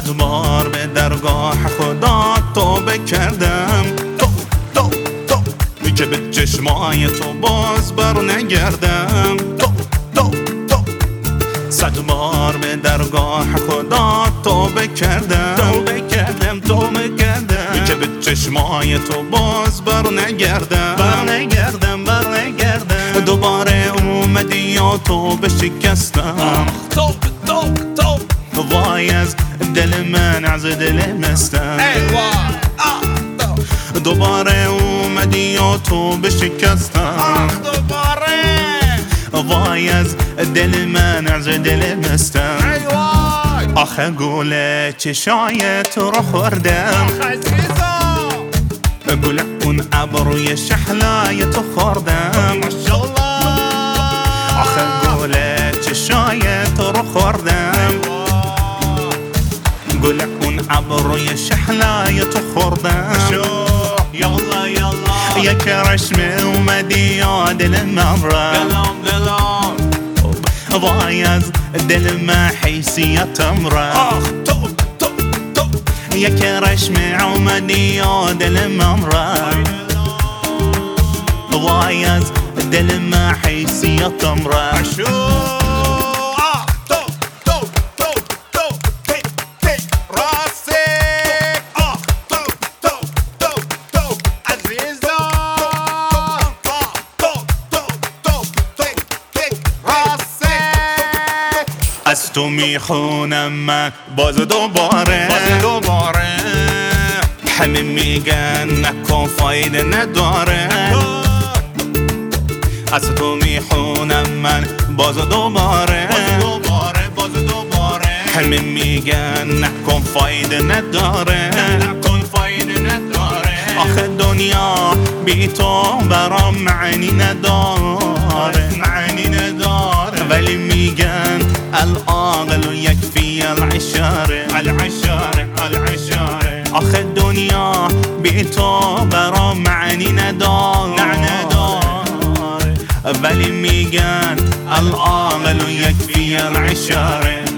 صد بار به درگاه خدا توبه کردم، تو که به چشمای تو باز بر نگردم. صد بار به درگاه خدا توبه کردم، که به چشمای تو باز بر نگردم. دوباره اومدی یا توبه شکستم، وای از دل من از دل مستم. دوباره اومدی یا توبه شکستم، وای از دل من از دل مستم. آخه گوله چشایت رو خوردم، گوله اون ابروی شحلای تو خوردم. آخه گوله چشایت رو خوردم، گوله اون ابروی شحلای تو خوردم. یک رشمه اومدی یا دل من را، وای از دل من حیثیتم را. یک رشمه اومدی یا دل من را، وای از دل من حیثیتم را. از تو میخونم من باز دوباره، همه میگن نکن فایده نداره. از تو میخونم من باز دوباره، همه میگن نکن فایده نداره. آخه دنیا بی تو برام معنی نداره، ولی میگن العاقل یکفی العشاره. آخه دنیا بی تو برام معنی نداره، ولی میگن العاقل یکفی العشاره.